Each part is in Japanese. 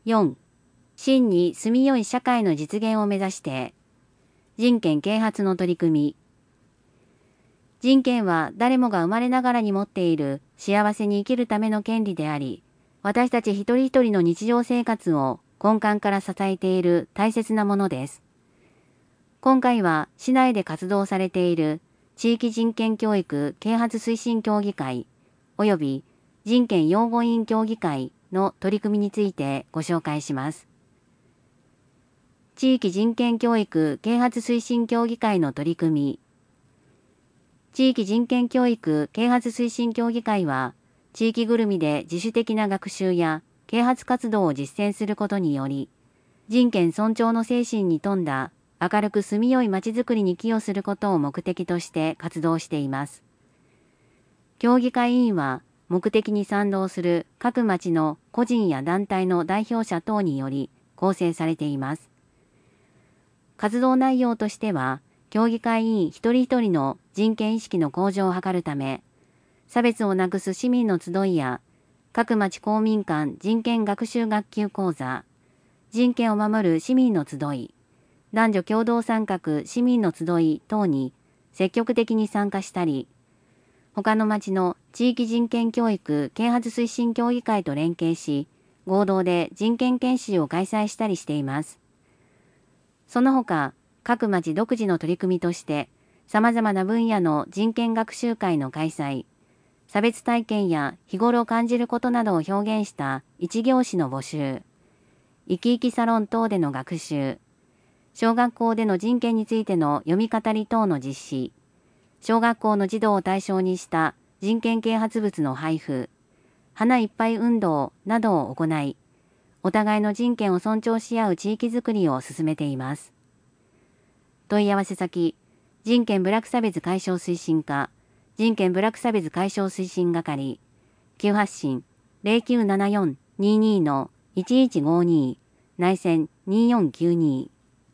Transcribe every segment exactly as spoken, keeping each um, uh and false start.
よん、真に住みよい社会の実現を目指して、人権啓発の取り組み。人権は誰もが生まれながらに持っている幸せに生きるための権利であり、私たち一人一人の日常生活を根幹から支えている大切なものです。今回は市内で活動されている地域人権教育啓発推進協議会及び人権擁護委員協議会の取り組みについてご紹介します。地域人権教育啓発推進協議会の取り組み。地域人権教育啓発推進協議会は、地域ぐるみで自主的な学習や啓発活動を実践することにより、人権尊重の精神に富んだ明るく住みよいまちづくりに寄与することを目的として活動しています。協議会委員は、目的に賛同する各町の個人や団体の代表者等により構成されています。活動内容としては、協議会委員一人一人の人権意識の向上を図るため、差別をなくす市民の集いや、各町公民館人権学習学級講座、人権を守る市民の集い、男女共同参画市民の集い等に積極的に参加したり、他の町の地域人権教育啓発推進協議会と連携し、合同で人権研修を開催したりしています。その他、各町独自の取り組みとして、様々な分野の人権学習会の開催、差別体験や日頃感じることなどを表現した一行詞の募集、生き生きサロン等での学習、小学校での人権についての読み語り等の実施、小学校の児童を対象にした人権啓発物の配布、花いっぱい運動などを行い、お互いの人権を尊重し合う地域づくりを進めています。問い合わせ先、人権部落差別解消推進課、人権部落差別解消推進係、急発進 ゼロきゅうななよん にーにー のいちいちごに、内線にーよんきゅうに。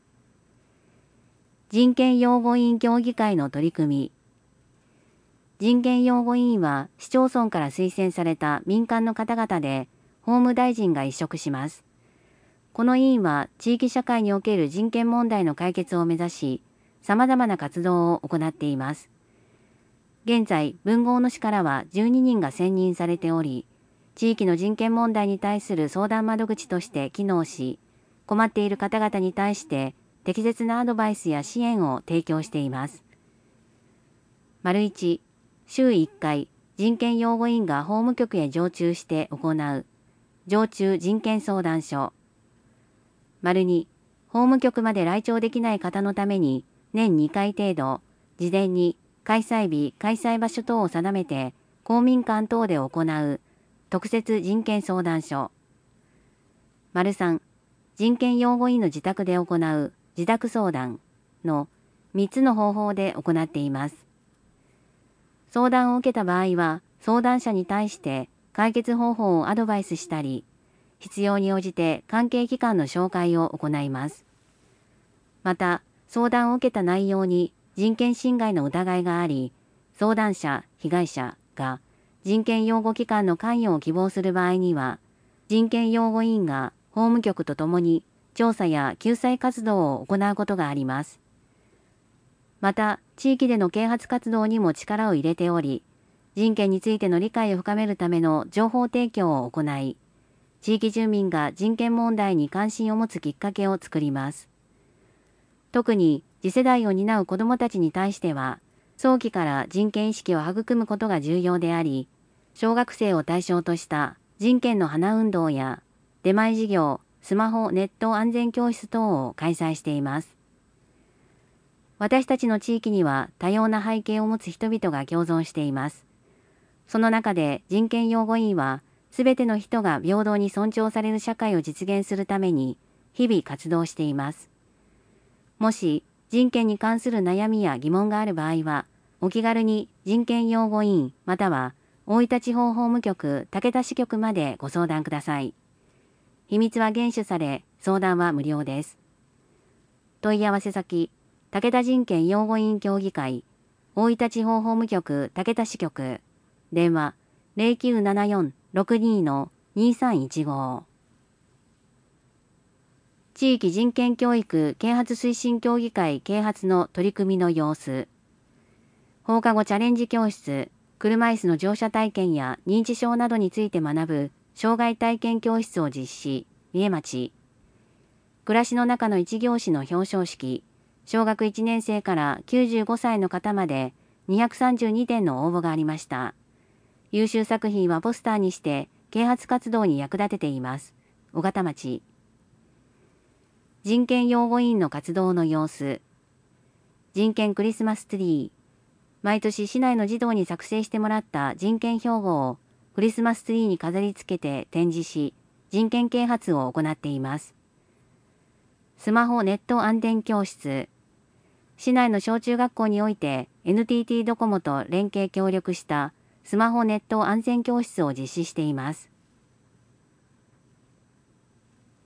人権擁護委員協議会の取り組み。人権擁護委員は市町村から推薦された民間の方々で、法務大臣が委嘱します。この委員は地域社会における人権問題の解決を目指し、様々な活動を行っています。現在、文豪の市からはじゅうににんが選任されており、地域の人権問題に対する相談窓口として機能し、困っている方々に対して適切なアドバイスや支援を提供しています。丸いち、週いっかい、人権擁護委員が法務局へ常駐して行う、常駐人権相談所。丸に、法務局まで来庁できない方のために、年にかい程度、事前に開催日、開催場所等を定めて、公民館等で行う、特設人権相談所。丸さん、人権擁護委員の自宅で行う、自宅相談のみっつの方法で行っています。相談を受けた場合は、相談者に対して解決方法をアドバイスしたり、必要に応じて関係機関の紹介を行います。また、相談を受けた内容に人権侵害の疑いがあり、相談者、被害者が人権擁護機関の関与を希望する場合には、人権擁護委員が法務局とともに調査や救済活動を行うことがあります。また、地域での啓発活動にも力を入れており、人権についての理解を深めるための情報提供を行い、地域住民が人権問題に関心を持つきっかけを作ります。特に次世代を担う子どもたちに対しては、早期から人権意識を育むことが重要であり、小学生を対象とした人権の花運動や出前授業、スマホネット安全教室等を開催しています。私たちの地域には多様な背景を持つ人々が共存しています。その中で人権擁護委員は、すべての人が平等に尊重される社会を実現するために日々活動しています。もし人権に関する悩みや疑問がある場合は、お気軽に人権擁護委員または大分地方法務局竹田支局までご相談ください。秘密は厳守され、相談は無料です。問い合わせ先、竹田人権擁護委員協議会、大分地方法務局竹田支局、電話ゼロきゅうななよん ろくにー のにさんいちご。 地域人権教育啓発推進協議会啓発の取り組みの様子。放課後チャレンジ教室、車椅子の乗車体験や認知症などについて学ぶ障害体験教室を実施、三重町。暮らしの中の一行詞の表彰式、小学いちねん生からきゅうじゅうごさいの方までにひゃくさんじゅうにてんの応募がありました。優秀作品はポスターにして啓発活動に役立てています。小形町。人権擁護委員の活動の様子。人権クリスマスツリー。毎年市内の児童に作成してもらった人権標語をクリスマスツリーに飾り付けて展示し、人権啓発を行っています。スマホネット安全教室。市内の小中学校において エヌティーティー ドコモと連携協力したスマホネット安全教室を実施しています。